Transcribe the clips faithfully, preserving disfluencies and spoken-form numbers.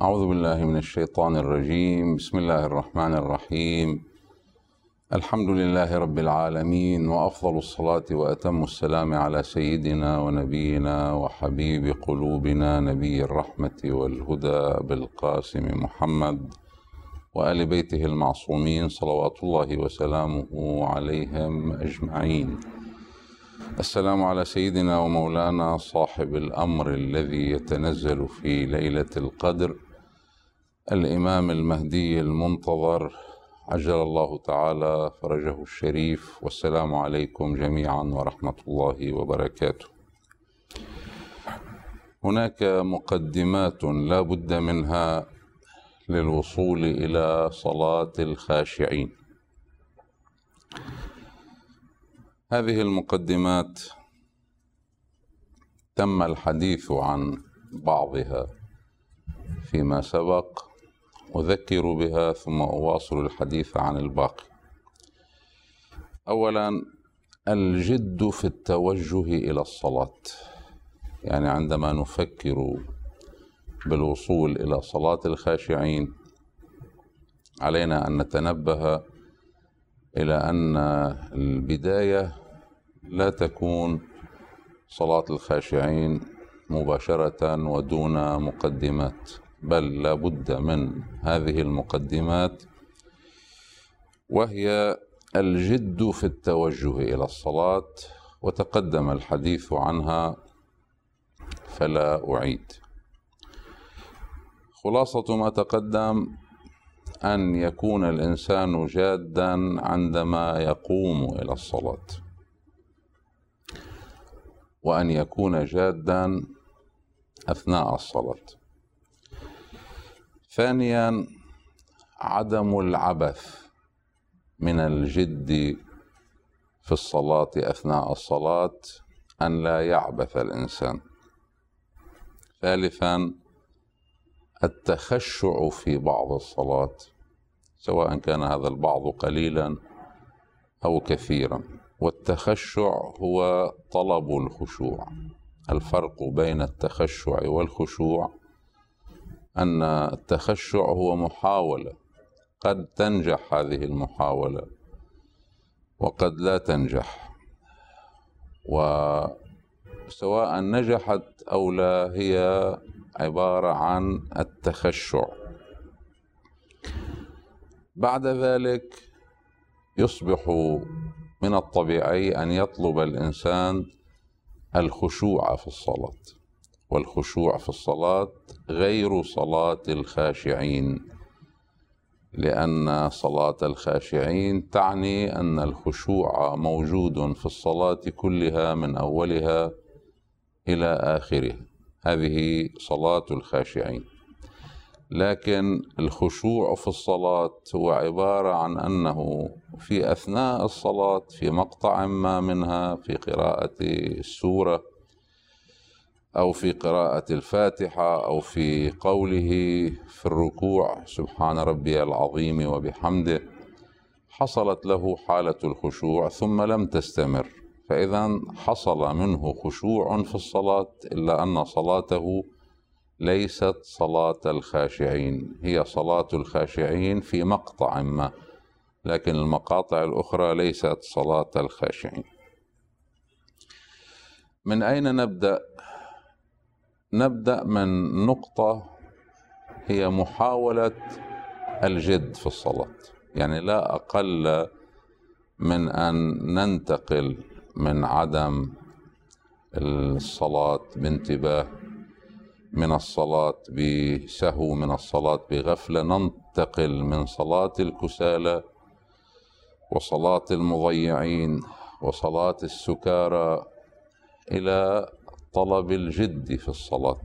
أعوذ بالله من الشيطان الرجيم. بسم الله الرحمن الرحيم. الحمد لله رب العالمين، وأفضل الصلاة وأتم السلام على سيدنا ونبينا وحبيب قلوبنا نبي الرحمة والهدى بالقاسم محمد وآل بيته المعصومين صلوات الله وسلامه عليهم أجمعين. السلام على سيدنا ومولانا صاحب الأمر الذي يتنزل في ليلة القدر، الإمام المهدي المنتظر عجل الله تعالى فرجه الشريف. والسلام عليكم جميعا ورحمة الله وبركاته. هناك مقدمات لا بد منها للوصول إلى صلاة الخاشعين. هذه المقدمات تم الحديث عن بعضها فيما سبق، أذكر بها ثم أواصل الحديث عن الباقي. أولا، الجد في التوجه إلى الصلاة، يعني عندما نفكر بالوصول إلى صلاة الخاشعين علينا أن نتنبه إلى أن البداية لا تكون صلاة الخاشعين مباشرة ودون مقدمات، بل لا بد من هذه المقدمات، وهي الجد في التوجه إلى الصلاة، وتقدم الحديث عنها فلا أعيد. خلاصة ما تقدم أن يكون الإنسان جادا عندما يقوم إلى الصلاة، وأن يكون جادا أثناء الصلاة. ثانيا، عدم العبث من الجد في الصلاة أثناء الصلاة، أن لا يعبث الإنسان. ثالثا، التخشع في بعض الصلاة، سواء كان هذا البعض قليلا أو كثيرا. والتخشع هو طلب الخشوع. الفرق بين التخشع والخشوع أن التخشع هو محاولة، قد تنجح هذه المحاولة وقد لا تنجح، وسواء نجحت أو لا هي عبارة عن التخشع. بعد ذلك يصبح من الطبيعي أن يطلب الإنسان الخشوع في الصلاة، والخشوع في الصلاة غير صلاة الخاشعين، لأن صلاة الخاشعين تعني أن الخشوع موجود في الصلاة كلها من أولها إلى آخرها. هذه صلاة الخاشعين. لكن الخشوع في الصلاة هو عبارة عن أنه في أثناء الصلاة في مقطع ما منها، في قراءة السورة أو في قراءة الفاتحة أو في قوله في الركوع سبحان ربي العظيم وبحمده، حصلت له حالة الخشوع ثم لم تستمر، فإذا حصل منه خشوع في الصلاة، إلا أن صلاته ليست صلاة الخاشعين، هي صلاة الخاشعين في مقطع ما، لكن المقاطع الأخرى ليست صلاة الخاشعين. من أين نبدأ؟ نبدأ من نقطة هي محاولة الجد في الصلاة، يعني لا أقل من أن ننتقل من عدم الصلاة بانتباه، من الصلاة بسهو، من الصلاة بغفلة، ننتقل من صلاة الكسالى وصلاة المضيعين وصلاة السكارى إلى طلب الجد في الصلاة.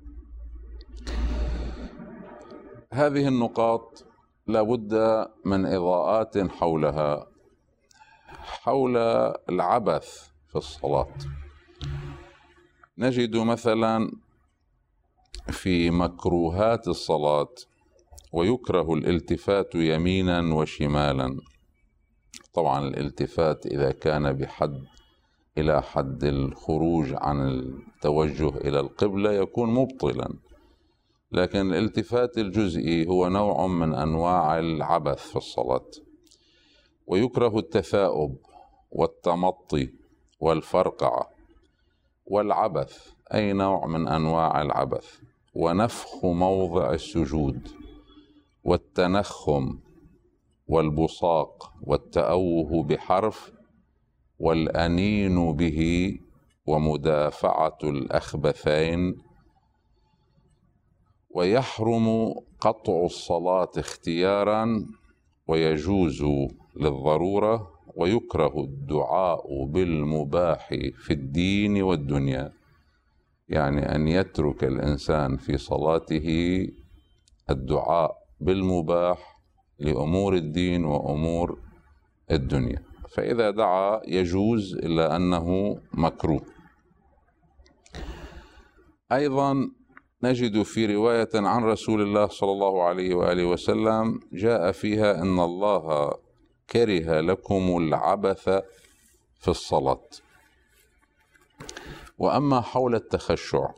هذه النقاط لا بد من إضاءات حولها، حول العبث في الصلاة. نجد مثلا في مكروهات الصلاة ويكره الالتفات يمينا وشمالا. طبعا الالتفات إذا كان بحد إلى حد الخروج عن التوجه إلى القبلة يكون مبطلا، لكن الالتفات الجزئي هو نوع من أنواع العبث في الصلاة، ويكره التثاؤب والتمطي والفرقعة والعبث، أي نوع من أنواع العبث، ونفخ موضع السجود والتنخم والبصاق والتأوه بحرف والأنين به ومدافعة الأخبثين. ويحرم قطع الصلاة اختيارا ويجوز للضرورة، ويكره الدعاء بالمباح في الدين والدنيا، يعني أن يترك الإنسان في صلاته الدعاء بالمباح لأمور الدين وأمور الدنيا، فإذا دعا يجوز إلا أنه مكروه. أيضا نجد في رواية عن رسول الله صلى الله عليه وآله وسلم جاء فيها إن الله كره لكم العبث في الصلاة. وأما حول التخشع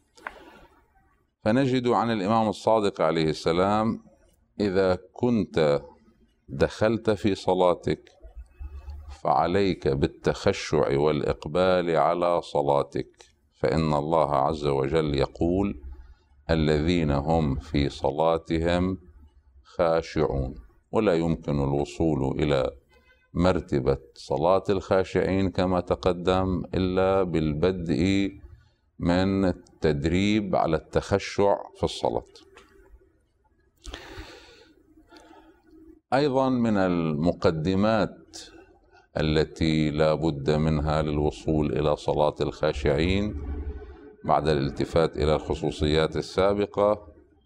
فنجد عن الإمام الصادق عليه السلام: إذا كنت دخلت في صلاتك فعليك بالتخشع والإقبال على صلاتك، فإن الله عز وجل يقول: الذين هم في صلاتهم خاشعون. ولا يمكن الوصول إلى مرتبة صلاة الخاشعين كما تقدم إلا بالبدء من التدريب على التخشع في الصلاة. أيضا من المقدمات التي لا بد منها للوصول إلى صلاة الخاشعين بعد الالتفات إلى الخصوصيات السابقة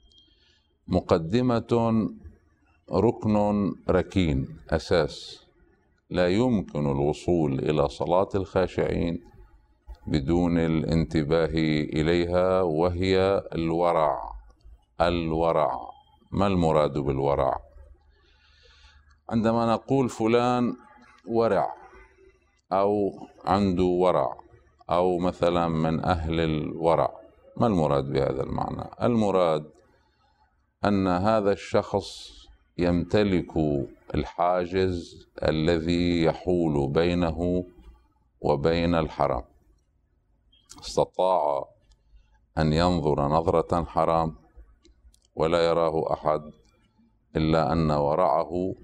مقدمة ركن ركين أساس، لا يمكن الوصول إلى صلاة الخاشعين بدون الانتباه إليها، وهي الورع. الورع، ما المراد بالورع؟ عندما نقول فلان ورع أو عنده ورع أو مثلا من أهل الورع، ما المراد بهذا المعنى؟ المراد أن هذا الشخص يمتلك الحاجز الذي يحول بينه وبين الحرام، استطاع أن ينظر نظرة حرام ولا يراه أحد، إلا أن ورعه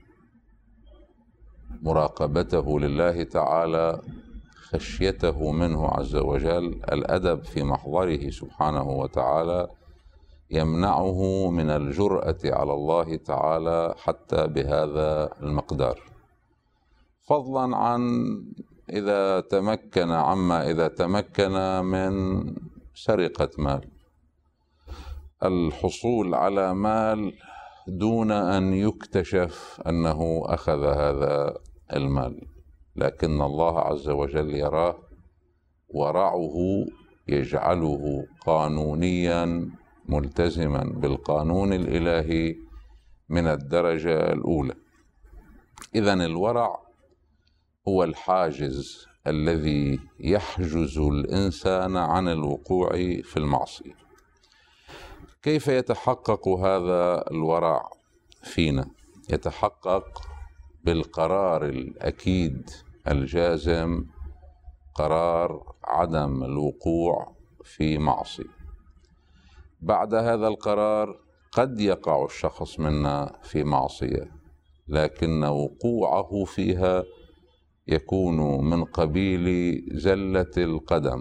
مراقبته لله تعالى، خشيته منه عز وجل، الأدب في محضره سبحانه وتعالى، يمنعه من الجرأة على الله تعالى حتى بهذا المقدار، فضلا عن إذا تمكن عما إذا تمكن من سرقة مال، الحصول على مال دون أن يكتشف أنه أخذ هذا المال، لكن الله عز وجل يراه. ورعه يجعله قانونيا ملتزما بالقانون الإلهي من الدرجة الأولى. إذن الورع هو الحاجز الذي يحجز الإنسان عن الوقوع في المعصية. كيف يتحقق هذا الورع فينا؟ يتحقق بالقرار الأكيد الجازم، قرار عدم الوقوع في معصية. بعد هذا القرار قد يقع الشخص منا في معصية، لكن وقوعه فيها يكون من قبيل زلة القدم،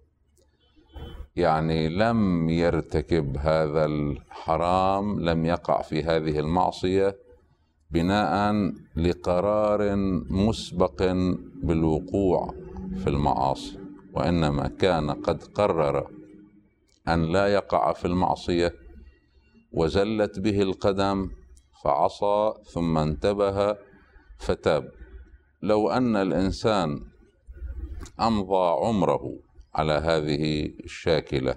يعني لم يرتكب هذا الحرام، لم يقع في هذه المعصية بناء لقرار مسبق بالوقوع في المعاصي، وإنما كان قد قرر أن لا يقع في المعصية وزلت به القدم فعصى ثم انتبه فتاب. لو أن الإنسان أمضى عمره على هذه الشاكلة،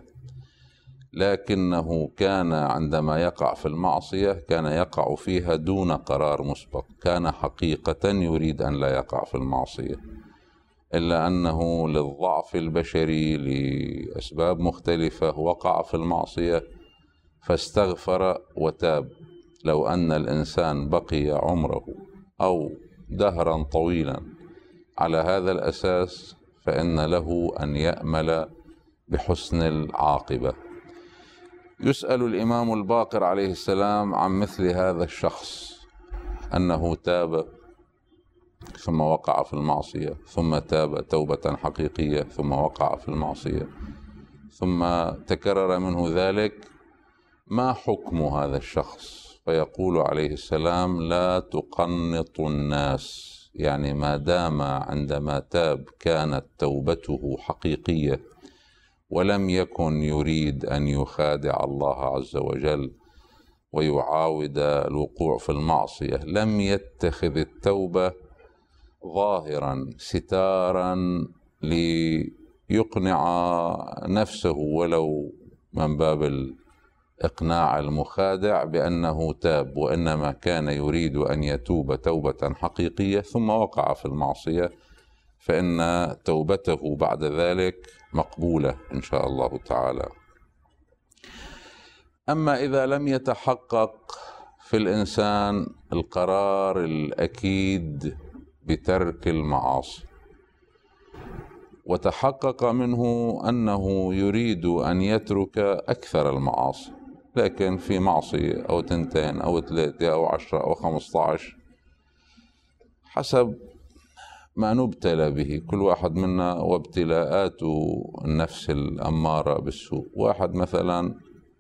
لكنه كان عندما يقع في المعصية كان يقع فيها دون قرار مسبق، كان حقيقة يريد أن لا يقع في المعصية، إلا أنه للضعف البشري لأسباب مختلفة وقع في المعصية، فاستغفر وتاب، لو أن الإنسان بقي عمره أو دهرا طويلا على هذا الأساس فإن له أن يأمل بحسن العاقبة. يسأل الإمام الباقر عليه السلام عن مثل هذا الشخص، أنه تاب ثم وقع في المعصية، ثم تاب توبة حقيقية ثم وقع في المعصية، ثم تكرر منه ذلك، ما حكم هذا الشخص؟ فيقول عليه السلام: لا تقنط الناس، يعني ما دام عندما تاب كانت توبته حقيقية ولم يكن يريد أن يخادع الله عز وجل ويعاود الوقوع في المعصية، لم يتخذ التوبة ظاهرا ستارا ليقنع نفسه ولو من باب الإقناع المخادع بأنه تاب، وإنما كان يريد أن يتوب توبة حقيقية ثم وقع في المعصية، فإن توبته بعد ذلك مقبولة إن شاء الله تعالى. أما إذا لم يتحقق في الإنسان القرار الأكيد بترك المعاصي، وتحقق منه أنه يريد أن يترك أكثر المعاصي، لكن في معصية أو تنتين أو ثلاثة أو عشرة أو خمسة عشر حسب ما نبتلى به كل واحد منا وابتلاءات النفس الأمارة بالسوء. واحد مثلا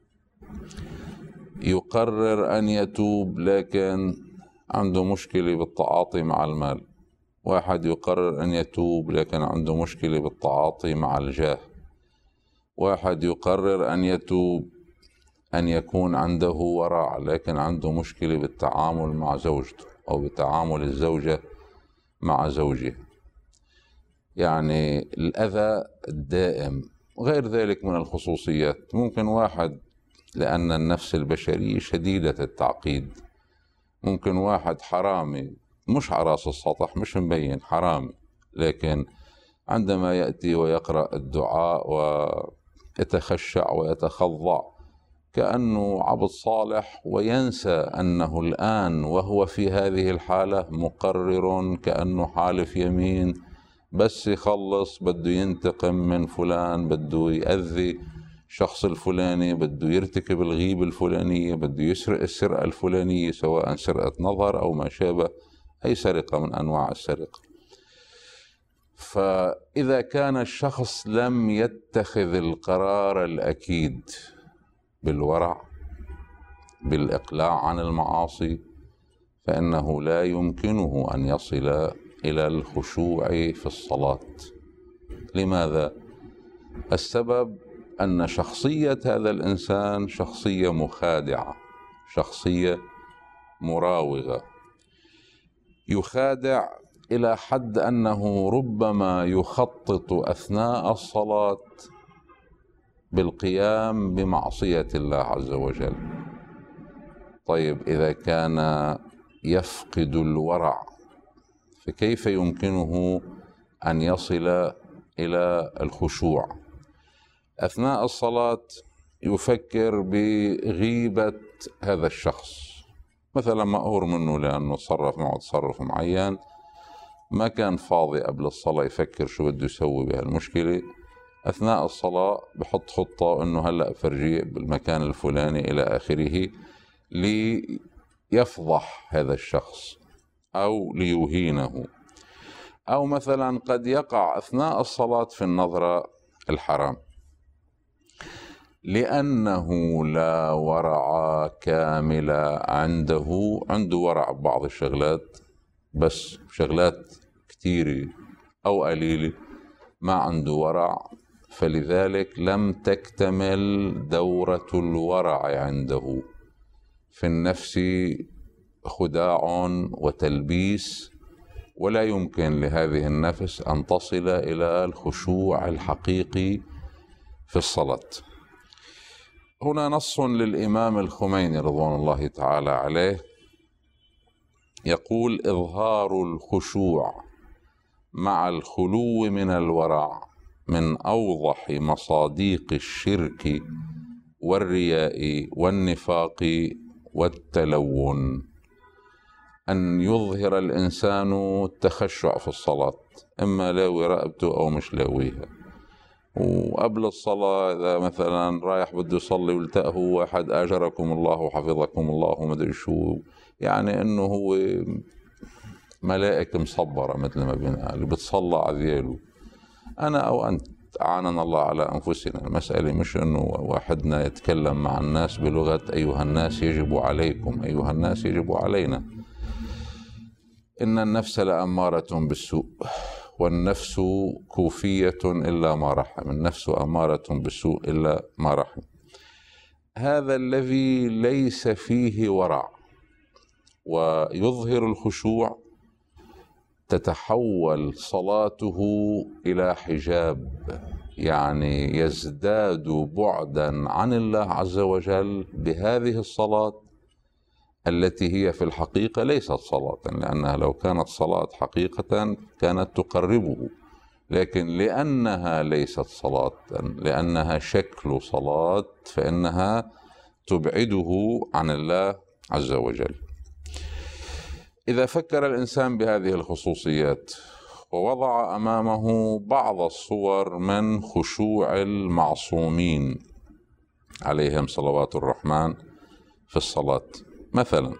يقرر أن يتوب لكن عنده مشكلة بالتعاطي مع المال، واحد يقرر أن يتوب لكن عنده مشكلة بالتعاطي مع الجاه، واحد يقرر أن يتوب أن يكون عنده ورع لكن عنده مشكلة بالتعامل مع زوجته أو بتعامل الزوجة مع زوجها، يعني الأذى الدائم وغير ذلك من الخصوصيات. ممكن واحد لأن النفس البشرية شديدة التعقيد، ممكن واحد حرامي مش على راس السطح، مش مبين حرامي، لكن عندما يأتي ويقرأ الدعاء ويتخشع ويتخضع كأنه عبد صالح، وينسى أنه الآن وهو في هذه الحالة مقرر كأنه حالف يمين، بس يخلص بده ينتقم من فلان، بده يأذي شخص الفلاني، بده يرتكب الغيبة الفلانية، بده يسرق السرقة الفلانية، سواء سرقة نظر أو ما شابه، أي سرقة من أنواع السرقة. فإذا كان الشخص لم يتخذ القرار الأكيد بالورع بالإقلاع عن المعاصي، فإنه لا يمكنه أن يصل إلى الخشوع في الصلاة. لماذا؟ السبب أن شخصية هذا الإنسان شخصية مخادعة، شخصية مراوغة، يخادع إلى حد أنه ربما يخطط أثناء الصلاة بالقيام بمعصية الله عز وجل. طيب إذا كان يفقد الورع فكيف يمكنه أن يصل إلى الخشوع؟ أثناء الصلاة يفكر بغيبة هذا الشخص، مثلا مقهور منه لأنه تصرف معه تصرف معين، ما كان فاضي قبل الصلاة يفكر شو بده يسوي بهالمشكلة، أثناء الصلاة بحط خطة أنه هلأ فرجيه بالمكان الفلاني إلى آخره ليفضح هذا الشخص أو ليهينه. أو مثلا قد يقع أثناء الصلاة في النظرة الحرام لأنه لا ورع كامل عنده، عنده ورع ببعض الشغلات بس شغلات كثيرة أو قليلة ما عنده ورع، فلذلك لم تكتمل دورة الورع عنده. في النفس خداع وتلبيس، ولا يمكن لهذه النفس أن تصل إلى الخشوع الحقيقي في الصلاة. هنا نص للإمام الخميني رضوان الله تعالى عليه يقول: إظهار الخشوع مع الخلو من الورع من أوضح مصاديق الشرك والرياء والنفاق والتلون. أن يظهر الإنسان التخشع في الصلاة، إما لاوي رقبته أو مش لاويها. وقبل الصلاة إذا مثلا رايح بده يصلي والتقه واحد أجركم الله وحفظكم الله ومدري شو، يعني إنه هو ملائكة مصبرة مثل ما بنقال بتصلى على ذياله. أنا أو أنت أعاننا الله على أنفسنا. المسألة مش إنه واحدنا يتكلم مع الناس بلغة أيها الناس يجب عليكم، أيها الناس يجب علينا. إن النفس لأمارة بالسوء والنفس كوفية إلا ما رحم. النفس أمارة بالسوء إلا ما رحم. هذا الذي ليس فيه ورع ويظهر الخشوع تتحول صلاته إلى حجاب، يعني يزداد بعدا عن الله عز وجل بهذه الصلاة التي هي في الحقيقة ليست صلاة، لأنها لو كانت صلاة حقيقة كانت تقربه، لكن لأنها ليست صلاة، لأنها شكل صلاة، فإنها تبعده عن الله عز وجل. إذا فكر الإنسان بهذه الخصوصيات ووضع أمامه بعض الصور من خشوع المعصومين عليهم صلوات الرحمن في الصلاة، مثلا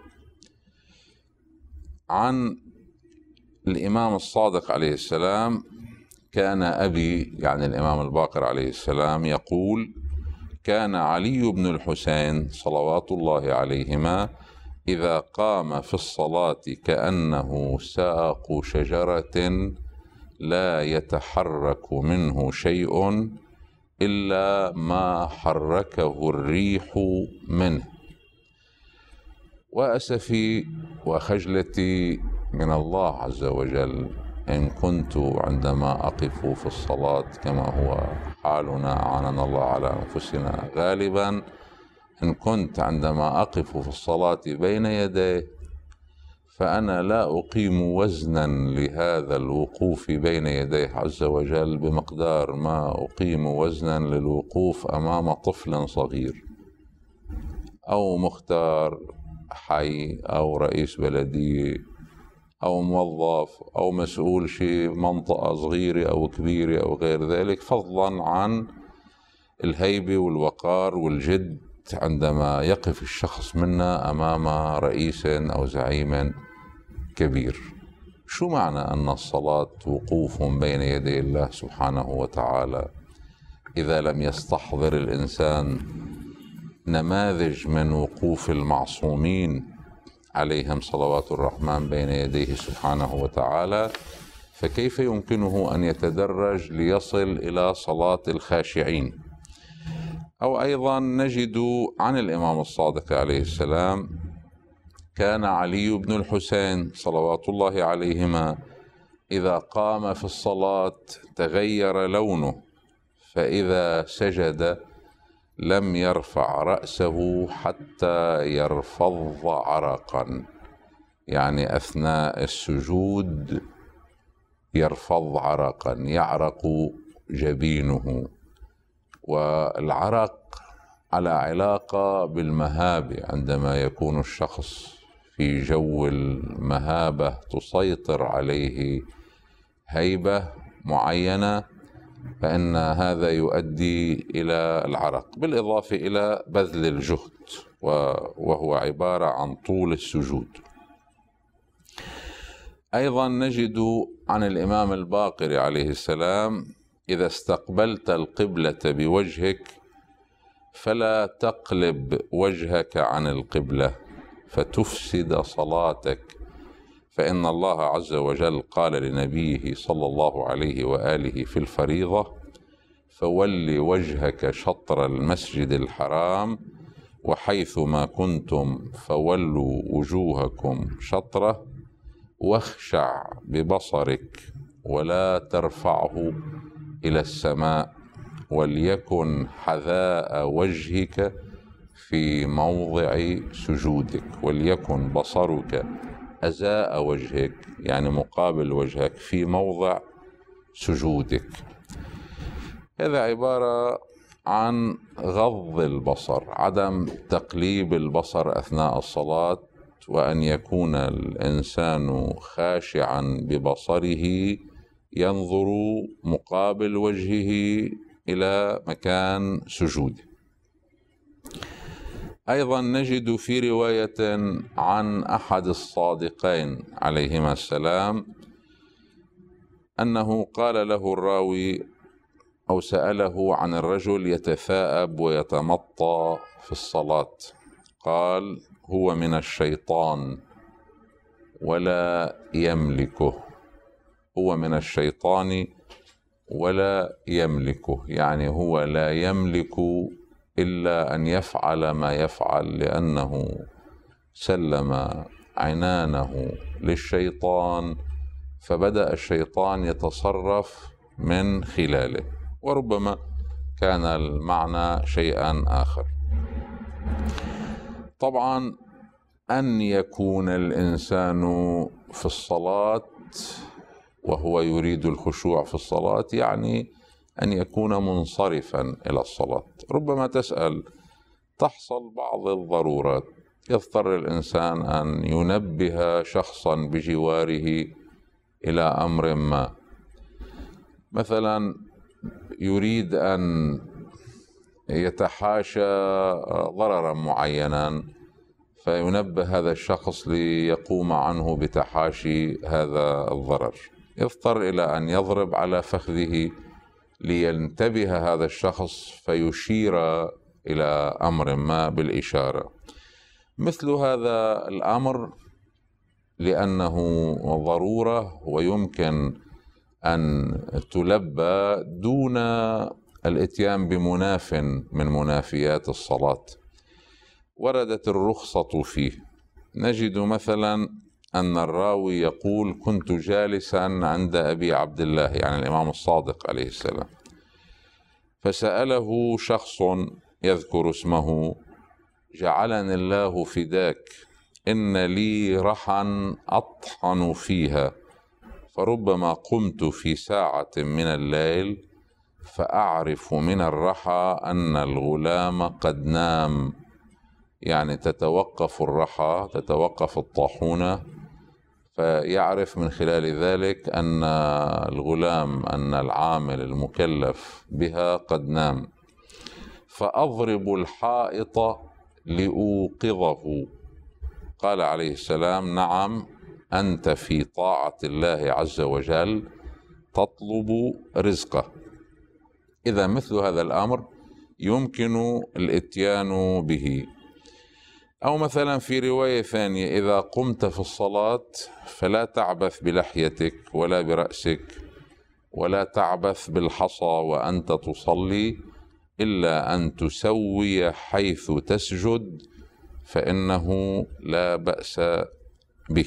عن الإمام الصادق عليه السلام: كان أبي، يعني الإمام الباقر عليه السلام، يقول: كان علي بن الحسين صلوات الله عليهما إذا قام في الصلاة كأنه ساق شجرة لا يتحرك منه شيء إلا ما حركه الريح منه. وأسفي وخجلتي من الله عز وجل إن كنت عندما أقف في الصلاة كما هو حالنا أعاننا الله على أنفسنا غالبا، إن كنت عندما أقف في الصلاة بين يديه فأنا لا أقيم وزنا لهذا الوقوف بين يديه عز وجل بمقدار ما أقيم وزنا للوقوف أمام طفل صغير أو مختار حي أو رئيس بلدية أو موظف أو مسؤول شيء منطقة صغيرة أو كبيرة أو غير ذلك، فضلا عن الهيبة والوقار والجد عندما يقف الشخص منا أمام رئيس أو زعيم كبير. شو معنى أن الصلاة وقوف بين يدي الله سبحانه وتعالى إذا لم يستحضر الإنسان نماذج من وقوف المعصومين عليهم صلوات الرحمن بين يديه سبحانه وتعالى؟ فكيف يمكنه أن يتدرج ليصل إلى صلاة الخاشعين؟ أو أيضا نجد عن الإمام الصادق عليه السلام: كان علي بن الحسين صلوات الله عليهما إذا قام في الصلاة تغير لونه، فإذا سجد لم يرفع رأسه حتى يرفض عرقا، يعني أثناء السجود يرفض عرقا، يعرق جبينه. والعرق على علاقة بالمهابة، عندما يكون الشخص في جو المهابة تسيطر عليه هيبة معينة فإن هذا يؤدي إلى العرق، بالإضافة إلى بذل الجهد وهو عبارة عن طول السجود. أيضا نجد عن الإمام الباقر عليه السلام: إذا استقبلت القبلة بوجهك فلا تقلب وجهك عن القبلة فتفسد صلاتك، فإن الله عز وجل قال لنبيه صلى الله عليه وآله في الفريضة: فول وجهك شطر المسجد الحرام وحيثما كنتم فولوا وجوهكم شطره واخشع ببصرك ولا ترفعه إلى السماء وليكن حذاء وجهك في موضع سجودك، وليكن بصرك أزاء وجهك، يعني مقابل وجهك، في موضع سجودك. هذا عبارة عن غض البصر، عدم تقليب البصر أثناء الصلاة، وأن يكون الإنسان خاشعا ببصره ينظر مقابل وجهه إلى مكان سجوده. أيضا نجد في رواية عن أحد الصادقين عليهما السلام أنه قال له الراوي أو سأله عن الرجل يتثاءب ويتمطى في الصلاة، قال: هو من الشيطان ولا يملكه. هو من الشيطان ولا يملكه، يعني هو لا يملك إلا أن يفعل ما يفعل، لأنه سلم عنانه للشيطان، فبدأ الشيطان يتصرف من خلاله، وربما كان المعنى شيئا آخر. طبعا أن يكون الإنسان في الصلاة وهو يريد الخشوع في الصلاة يعني أن يكون منصرفا إلى الصلاة. ربما تسأل، تحصل بعض الضرورات، يضطر الإنسان أن ينبه شخصا بجواره إلى أمر ما، مثلا يريد أن يتحاشى ضررا معينا، فينبه هذا الشخص ليقوم عنه بتحاشي هذا الضرر، يضطر إلى أن يضرب على فخذه لينتبه هذا الشخص فيشير إلى أمر ما بالإشارة. مثل هذا الأمر لأنه ضرورة ويمكن أن تلبى دون الإتيان بمناف من منافيات الصلاة، وردت الرخصة فيه. نجد مثلا أن الراوي يقول: كنت جالسا عند أبي عبد الله، يعني الإمام الصادق عليه السلام، فسأله شخص يذكر اسمه: جعلني الله فداك، إن لي رحا أطحن فيها، فربما قمت في ساعة من الليل فأعرف من الرحى أن الغلام قد نام، يعني تتوقف الرحى، تتوقف الطاحونة، فيعرف من خلال ذلك أن الغلام، أن العامل المكلف بها قد نام، فأضرب الحائط لأوقظه. قال عليه السلام: نعم، أنت في طاعة الله عز وجل تطلب رزقه. إذا مثل هذا الأمر يمكن الإتيان به. أو مثلا في رواية ثانية: إذا قمت في الصلاة فلا تعبث بلحيتك ولا برأسك ولا تعبث بالحصى وأنت تصلي، إلا أن تسوي حيث تسجد، فإنه لا بأس به.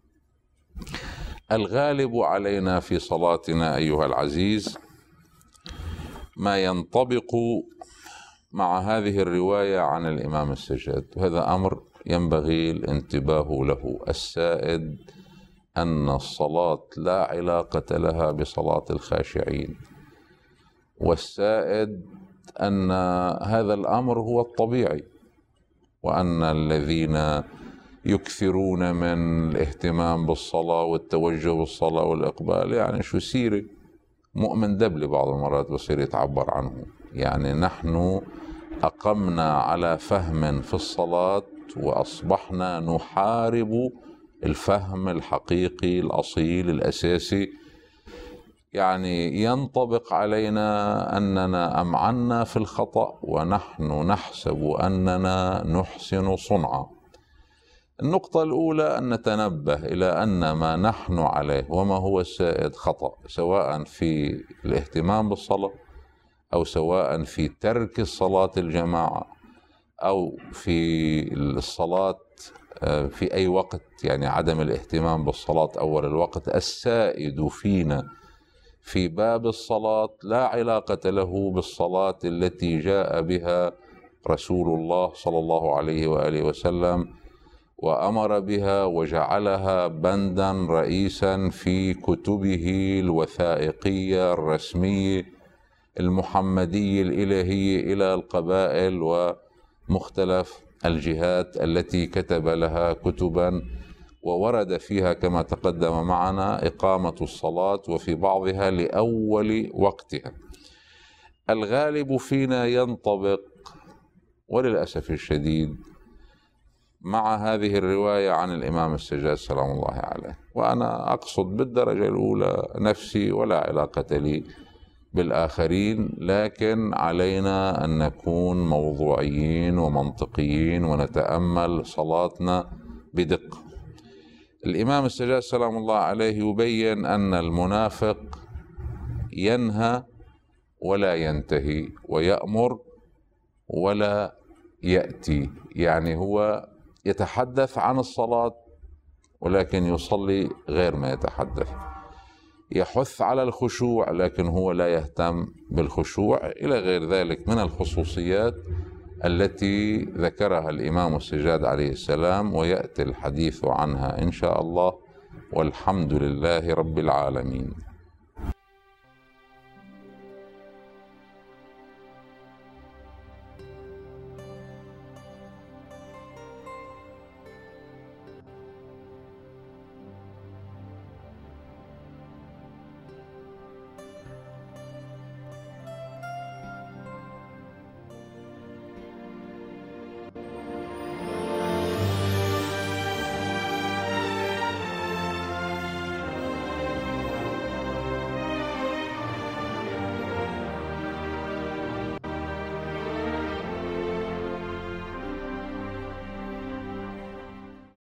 الغالب علينا في صلاتنا أيها العزيز ما ينطبق مع هذه الرواية عن الإمام السجاد، وهذا أمر ينبغي الانتباه له. السائد أن الصلاة لا علاقة لها بصلاة الخاشعين، والسائد أن هذا الأمر هو الطبيعي، وأن الذين يكثرون من الاهتمام بالصلاة والتوجه بالصلاة والإقبال يعني شو سيرة مؤمن دبل بعض المرات بصير يتعبر عنه. يعني نحن أقمنا على فهم في الصلاة وأصبحنا نحارب الفهم الحقيقي الأصيل الأساسي. يعني ينطبق علينا أننا أمعنا في الخطأ ونحن نحسب أننا نحسن صنعا. النقطة الأولى أن نتنبه إلى أن ما نحن عليه وما هو السائد خطأ، سواء في الاهتمام بالصلاة أو سواء في ترك الصلاة الجماعة أو في الصلاة في أي وقت، يعني عدم الاهتمام بالصلاة أول الوقت. السائد فينا في باب الصلاة لا علاقة له بالصلاة التي جاء بها رسول الله صلى الله عليه وآله وسلم وأمر بها وجعلها بندا رئيسا في كتبه الوثائقية الرسمية المحمدية الإلهية إلى القبائل ومختلف الجهات التي كتب لها كتبا، وورد فيها كما تقدم معنا إقامة الصلاة، وفي بعضها لأول وقتها. الغالب فينا ينطبق وللأسف الشديد مع هذه الرواية عن الإمام السجاد سلام الله عليه، وأنا أقصد بالدرجة الأولى نفسي ولا علاقة لي بالآخرين، لكن علينا أن نكون موضوعيين ومنطقيين ونتأمل صلاتنا بدقة. الإمام السجاد سلام الله عليه يبين أن المنافق ينهى ولا ينتهي، ويأمر ولا يأتي، يعني هو يتحدث عن الصلاة ولكن يصلي غير ما يتحدث، يحث على الخشوع لكن هو لا يهتم بالخشوع، إلى غير ذلك من الخصوصيات التي ذكرها الإمام السجاد عليه السلام، ويأتي الحديث عنها إن شاء الله، والحمد لله رب العالمين.